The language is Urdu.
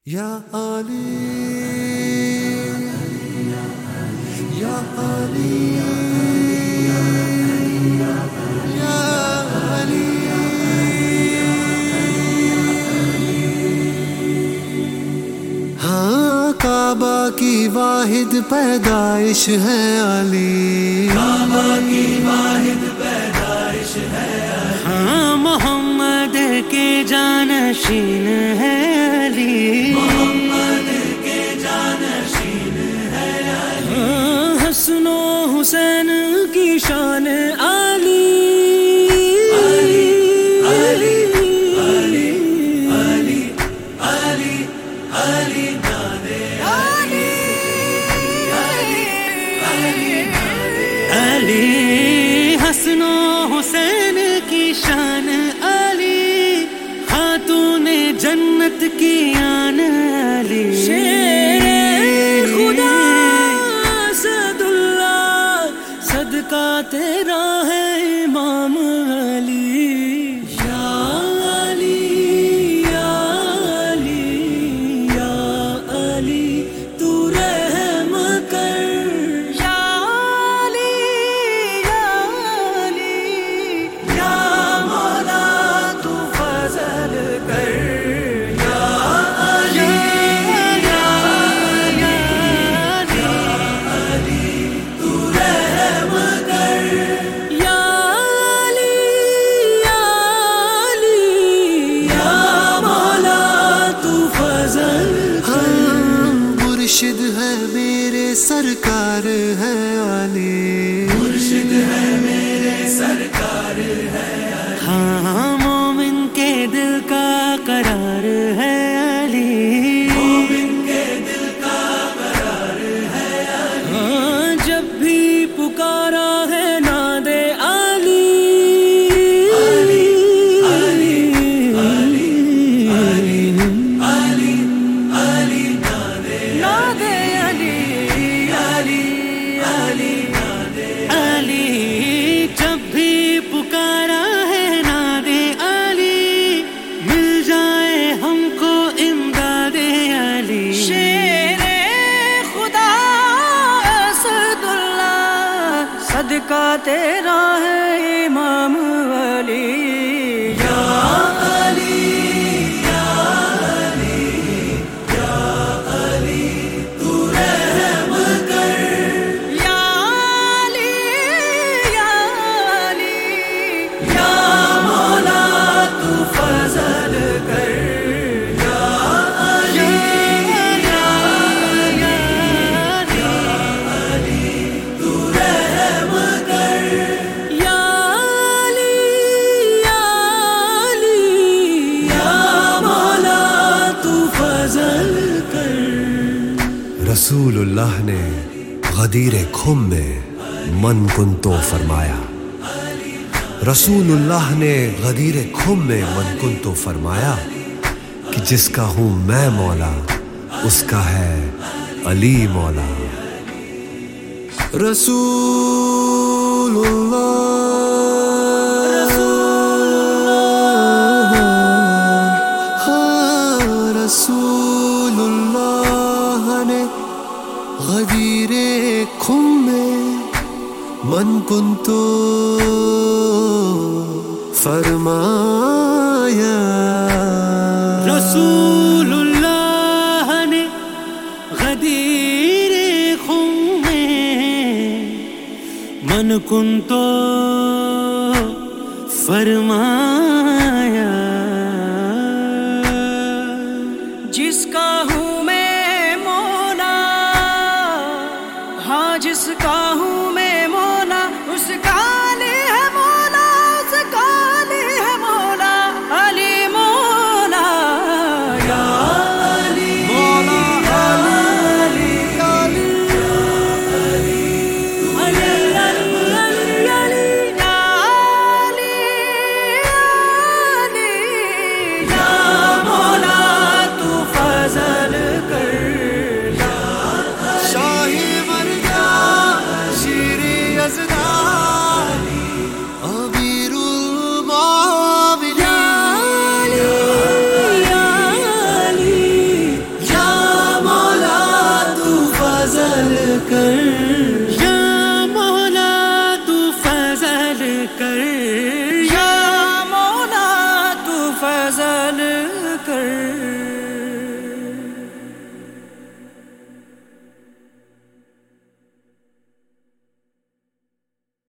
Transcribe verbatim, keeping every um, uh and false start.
یا علی یا علی یا علی ہاں کعبہ کی واحد پیدائش ہے علی، کعبہ کی واحد پیدائش ہے علی، ہاں محمد کے جانشین ہے علی، محمد کے جانشین ہے علی، ہاں حسن و حسین کی شان علی، علی علی علی علی علی علی نادے علی علی علی نادے علی حسن و حسین کی شان علی، خاتون جنت کی آن علی، شیر خدا اسد اللہ صدقہ تیرا ہے امام علی، یا علی یا علی یا علی تو رحم کر، یا علی یا علی یا مولا تو فضل کر، یا علی یا علی یا علی تو رحم کر، یا علی یا علی یا مولا تو فضل ہاں مرشد ہے میرے سرکار ہے علی، مرشد ہے میرے سرکار ہے علی، ہاں مومن کے دل کا قرار ہے علی، مومن کے دل کا قرار ہے علی، ہاں جب بھی پکارا ہے ناد علی، علی علی علی علی علی نادے ناد علی علی علی نادے علی، جب بھی پکارا ہے ناد علی، مل جائے ہم کو امداد علی، شیر خدا اسد اللہ صدقہ تیرا ہے امام علی، یا علی یا علی یا علی تو رحم کر، یا علی یا علی یا مولا تو فضل کر، یا علی یا علی تو رحم کر، یا علی یا علی یا مولا تو فضل کر، رسول اللہ نے غدیر خم میں من کن تو فرمایا، رسول اللہ نے غدیر خم میں من کن تو فرمایا کہ جس کا ہوں میں مولا اس کا ہے علی مولا، رسول اللہ ہاں رسول اللہ نے غدیر خم میں من کن تو فرمایا، رسول اللہ نے غدیر خم میں من کن تو فرمایا، جس کا ہوں میں مولا، ہاں جس کا ہوں میں مولا اس کا علی ہے مولا، اس کا علی ہے مولا، علی مولا، یا علی مولا علی علی علی علی علی یا علی علی یا مولا تو فضل कर